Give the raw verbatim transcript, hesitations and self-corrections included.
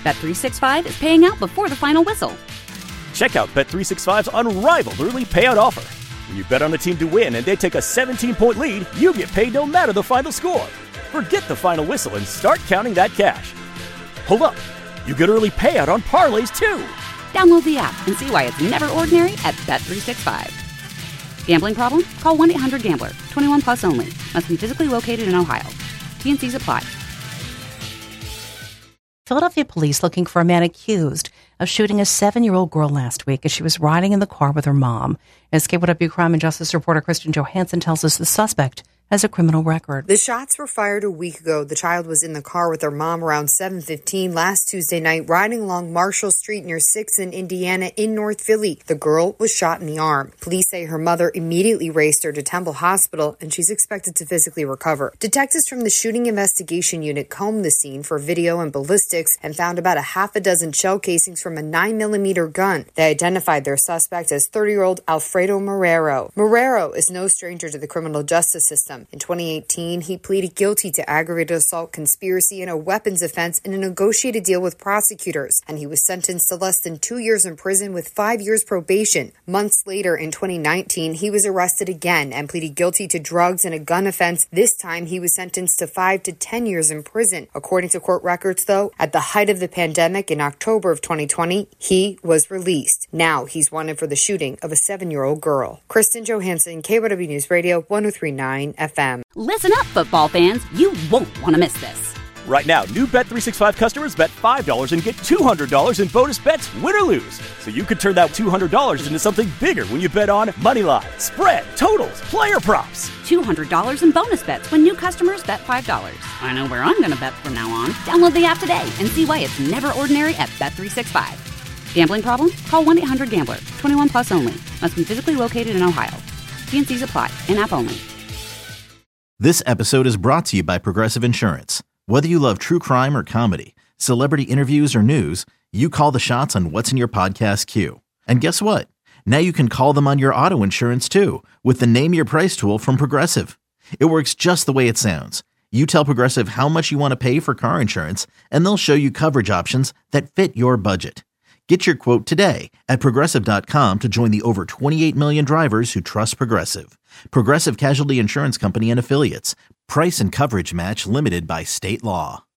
Bet three sixty-five is paying out before the final whistle. Check out Bet three sixty-five's unrivaled early payout offer. When you bet on a team to win and they take a seventeen-point lead, you get paid no matter the final score. Forget the final whistle and start counting that cash. Hold up. You get early payout on parlays, too. Download the app and see why it's never ordinary at Bet three sixty-five. Gambling problem? Call one eight hundred gambler. twenty-one plus only. Must be physically located in Ohio. T N Cs apply. Philadelphia police looking for a man accused of shooting a seven-year-old girl last week as she was riding in the car with her mom. As K Y W Crime and Justice reporter Kristen Johansson tells us, the suspect has a criminal record. The shots were fired a week ago. The child was in the car with her mom around seven fifteen last Tuesday night, riding along Marshall Street near sixth and Indiana in North Philly. The girl was shot in the arm. Police say her mother immediately raced her to Temple Hospital, and she's expected to physically recover. Detectives from the Shooting Investigation Unit combed the scene for video and ballistics and found about a half a dozen shell casings from a nine millimeter gun. They identified their suspect as thirty-year-old Alfredo Marrero. Marrero is no stranger to the criminal justice system. In twenty eighteen, he pleaded guilty to aggravated assault, conspiracy, and a weapons offense in a negotiated deal with prosecutors, and he was sentenced to less than two years in prison with five years probation. Months later, in twenty nineteen, he was arrested again and pleaded guilty to drugs and a gun offense. This time, he was sentenced to five to ten years in prison. According to court records, though, at the height of the pandemic in October of twenty twenty, he was released. Now, he's wanted for the shooting of a seven-year-old girl. Kristen Johansson, K Y W News Radio, one oh three point nine F M. Listen up, football fans. You won't want to miss this. Right now, new Bet three sixty-five customers bet five dollars and get two hundred dollars in bonus bets, win or lose. So you could turn that two hundred dollars into something bigger when you bet on money line, spread, totals, player props. two hundred dollars in bonus bets when new customers bet five dollars. I know where I'm going to bet from now on. Download the app today and see why it's never ordinary at Bet three sixty-five. Gambling problem? Call one eight hundred gambler. twenty-one plus only. Must be physically located in Ohio. T N Cs apply. In-app only. This episode is brought to you by Progressive Insurance. Whether you love true crime or comedy, celebrity interviews or news, you call the shots on what's in your podcast queue. And guess what? Now you can call them on your auto insurance too with the Name Your Price tool from Progressive. It works just the way it sounds. You tell Progressive how much you want to pay for car insurance, and they'll show you coverage options that fit your budget. Get your quote today at Progressive dot com to join the over twenty-eight million drivers who trust Progressive. Progressive Casualty Insurance Company and Affiliates. Price and coverage match limited by state law.